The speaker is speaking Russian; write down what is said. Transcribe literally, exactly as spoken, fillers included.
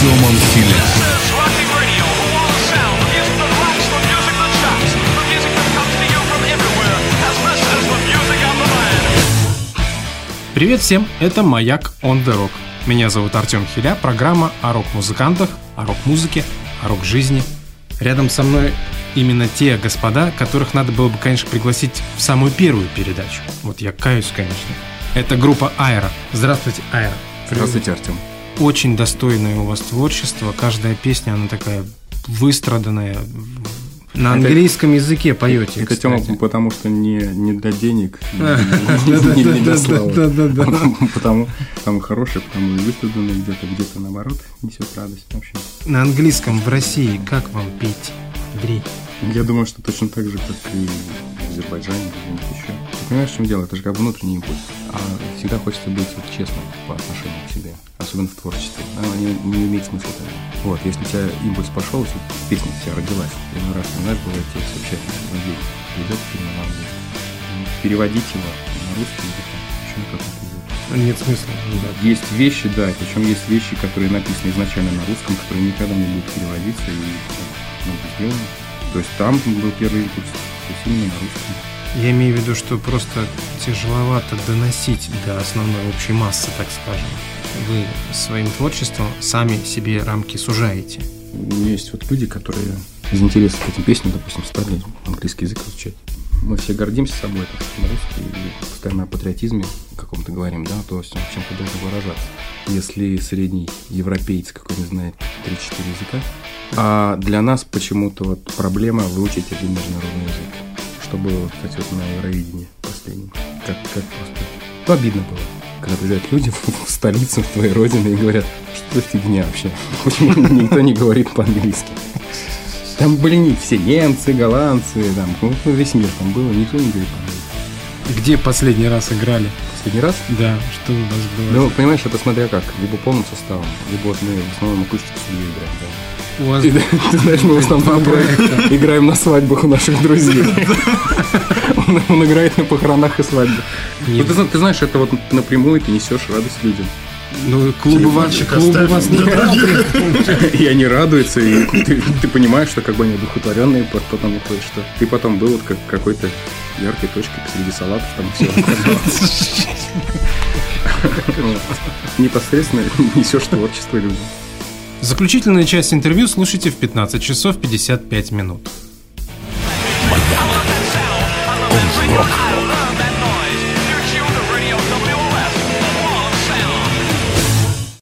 Артемом Хиля. Привет всем, это «Маяк on the Rock». Меня зовут Артем Хиля, программа о рок-музыкантах, о рок-музыке, о рок-жизни. Рядом со мной именно те господа, которых надо было бы, конечно, пригласить в самую первую передачу. Вот я каюсь, конечно. Это группа Айра. Здравствуйте, Айра. Здравствуйте, Артем. Очень достойное у вас творчество. Каждая песня, она такая выстраданная. На английском это, языке поете. Это, Тёма, потому что не, не для денег, не для славы. Потому хороший, потому и выстраданный, где-то где-то наоборот несет радость вообще. На английском в России как вам петь, Андрей? Я думаю, что точно так же, как и в Азербайджане, где-нибудь еще. Ты понимаешь, в чем дело? Это же как внутренний импульс. А всегда хочется быть вот честным по отношению к себе, особенно в творчестве. Она не, не имеет смысла тогда. Вот, если у тебя импульс пошел, если песня у тебя родилась, первый раз, знаешь, бывает, текст вообще владеет, идет на английский. Переводить его на русский язык, почему как-то язык. Нет смысла. Да. Есть вещи, да, причем есть вещи, которые написаны изначально на русском, которые никогда не будут переводиться и ну, сделаны. То есть там был первый импульс, то есть именно на русском. Я имею в виду, что просто тяжеловато доносить до основной общей массы, так скажем. Вы своим творчеством сами себе рамки сужаете. Есть вот люди, которые из интереса к этим песням, допустим, стали английский язык изучать. Мы все гордимся собой, так что на русский, и постоянно о патриотизме каком-то говорим, да, то есть он чем-то должен выражаться. Если средний европеец какой-нибудь знает три-четыре языка, а для нас почему-то вот проблема выучить один международный язык. Что было, кстати, вот на Евровидении последнем. Как, как просто... Ну, обидно было, когда приезжают люди в столицу твоей родины и говорят, что за фигня вообще? Почему никто не говорит по-английски? Там были не все немцы, голландцы, там, ну, весь мир там было, никто не говорит по-английски. Где последний раз играли? Последний раз? Да, что у нас было? Ну, понимаешь, это смотря как, либо полным составом, либо вот мы в основном акустику судьи играем, да. У вас... ты, ты знаешь, мы в основном играем, играем на свадьбах у наших друзей. он, он играет на похоронах и свадьбах. Ну, ты, ты знаешь, это вот напрямую ты несешь радость людям. Ну, клубы ваши, клубы вас не радуют. И они радуются, и ты, ты понимаешь, что как бы они одухотворенные, потом выходит, что ты потом был вот как какой-то яркой точкой среди салатов, там все. Непосредственно несешь творчество людям. Заключительную часть интервью слушайте в пятнадцать часов пятьдесят пять минут. Маяк. Он рок.